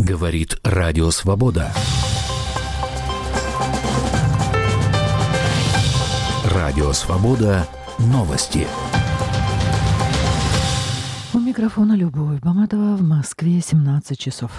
Говорит Радио Свобода. Радио Свобода. Новости. У микрофона Любовь Баматова. В Москве 17 часов.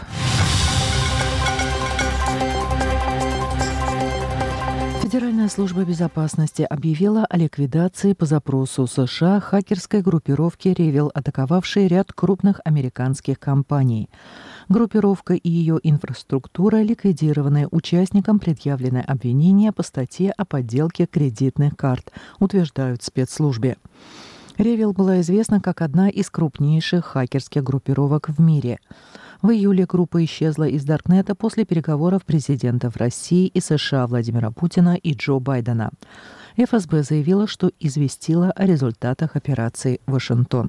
Федеральная служба безопасности объявила о ликвидации по запросу США хакерской группировки «Ревел», атаковавшей ряд крупных американских компаний. Группировка и ее инфраструктура ликвидированы, участникам предъявлены обвинения по статье о подделке кредитных карт, утверждают в спецслужбе. «Ревел» была известна как одна из крупнейших хакерских группировок в мире. В июле группа исчезла из Даркнета после переговоров президентов России и США Владимира Путина и Джо Байдена. ФСБ заявила, что известила о результатах операции «Вашингтон».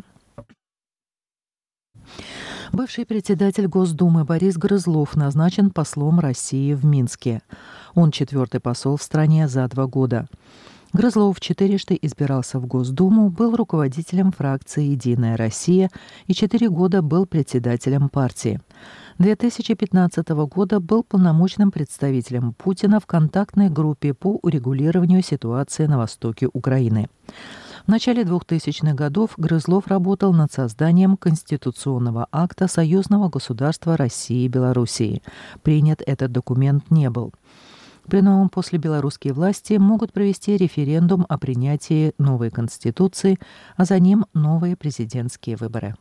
Бывший председатель Госдумы Борис Грызлов назначен послом России в Минске. Он четвертый посол в стране за 2 года. Грызлов четырежды избирался в Госдуму, был руководителем фракции «Единая Россия» и 4 года был председателем партии. 2015 года был полномочным представителем Путина в контактной группе по урегулированию ситуации на востоке Украины. В начале 2000-х годов Грызлов работал над созданием конституционного акта союзного государства России и Белоруссии. Принят этот документ не был. При новом после белорусские власти могут провести референдум о принятии новой конституции, а за ним новые президентские выборы.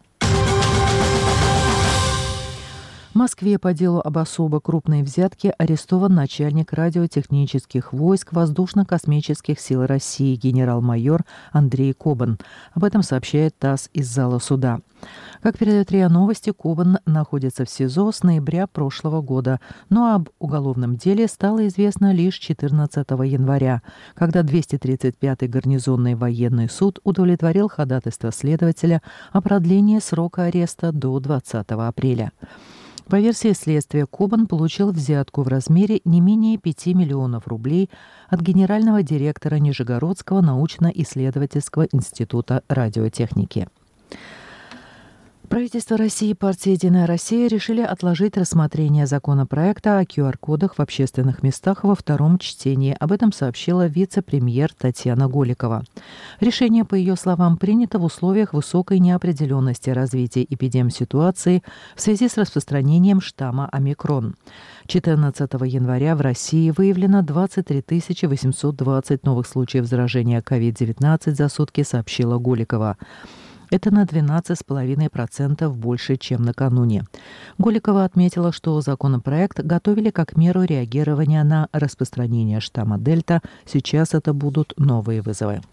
В Москве по делу об особо крупной взятке арестован начальник радиотехнических войск Воздушно-космических сил России генерал-майор Андрей Кобан. Об этом сообщает ТАСС из зала суда. Как передает РИА Новости, Кобан находится в СИЗО с ноября прошлого года, но об уголовном деле стало известно лишь 14 января, когда 235-й гарнизонный военный суд удовлетворил ходатайство следователя о продлении срока ареста до 20 апреля. По версии следствия, Кобан получил взятку в размере не менее 5 миллионов рублей от генерального директора Нижегородского научно-исследовательского института радиотехники. Правительство России и партия «Единая Россия» решили отложить рассмотрение законопроекта о QR-кодах в общественных местах во втором чтении. Об этом сообщила вице-премьер Татьяна Голикова. Решение, по ее словам, принято в условиях высокой неопределенности развития эпидемситуации в связи с распространением штамма омикрон. 14 января в России выявлено 23 820 новых случаев заражения COVID-19 за сутки, сообщила Голикова. Это на 12,5% больше, чем накануне. Голикова отметила, что законопроект готовили как меру реагирования на распространение штамма Дельта. Сейчас это будут новые вызовы.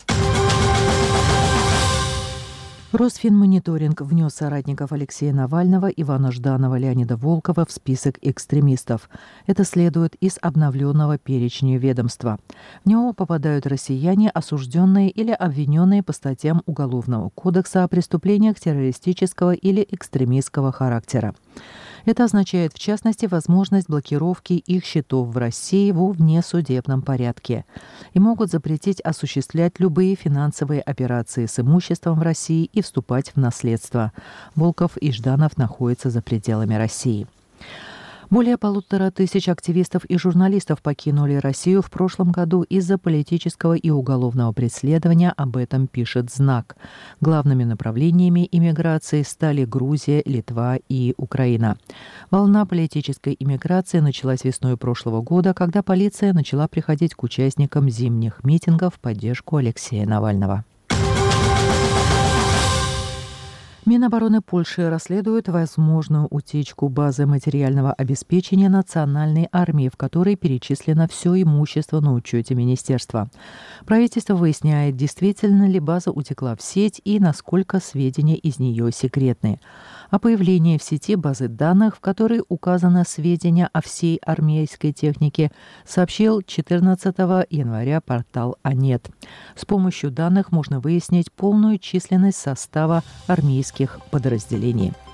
Росфинмониторинг внес соратников Алексея Навального, Ивана Жданова, Леонида Волкова в список экстремистов. Это следует из обновленного перечня ведомства. В него попадают россияне, осужденные или обвиненные по статьям Уголовного кодекса о преступлениях террористического или экстремистского характера. Это означает, в частности, возможность блокировки их счетов в России во внесудебном порядке. И могут запретить осуществлять любые финансовые операции с имуществом в России и вступать в наследство. Волков и Жданов находятся за пределами России. Более 1500 активистов и журналистов покинули Россию в прошлом году из-за политического и уголовного преследования, об этом пишет «Знак». Главными направлениями иммиграции стали Грузия, Литва и Украина. Волна политической иммиграции началась весной прошлого года, когда полиция начала приходить к участникам зимних митингов в поддержку Алексея Навального. Минобороны Польши расследует возможную утечку базы материального обеспечения национальной армии, в которой перечислено все имущество на учете министерства. Правительство выясняет, действительно ли база утекла в сеть и насколько сведения из нее секретны. О появлении в сети базы данных, в которой указаны сведения о всей армейской технике, сообщил 14 января портал «Анет». С помощью данных можно выяснить полную численность состава армейских подразделений.